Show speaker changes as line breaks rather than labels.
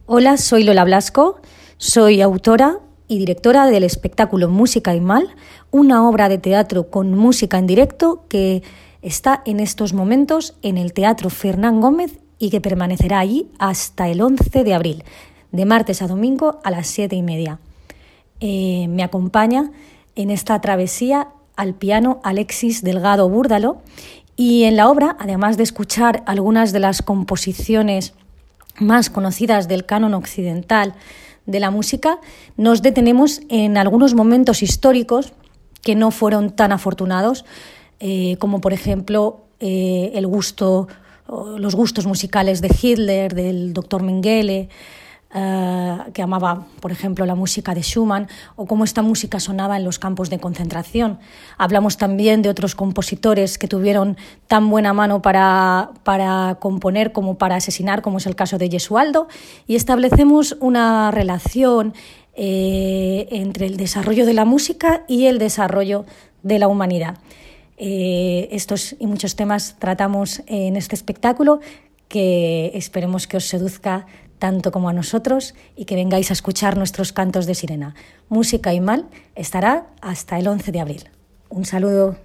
Hola, soy Lola Blasco, soy autora y directora del espectáculo Música y Mal, una obra de teatro con música en directo que está en estos momentos en el Teatro Fernán Gómez y que permanecerá allí hasta el 11 de abril, de martes a domingo a las 7:30. Me acompaña en esta travesía al piano Alexis Delgado Búrdalo, y en la obra, además de escuchar algunas de las composiciones más conocidas del canon occidental de la música, nos detenemos en algunos momentos históricos que no fueron tan afortunados, como por ejemplo los gustos musicales de Hitler, del doctor Mengele, que amaba, por ejemplo, la música de Schumann, o cómo esta música sonaba en los campos de concentración. Hablamos también de otros compositores que tuvieron tan buena mano para componer como para asesinar, como es el caso de Gesualdo, y establecemos una relación entre el desarrollo de la música y el desarrollo de la humanidad. Estos y muchos temas tratamos en este espectáculo, que esperemos que os seduzca tanto como a nosotros y que vengáis a escuchar nuestros cantos de sirena. Música y Mal estará hasta el 11 de abril. Un saludo.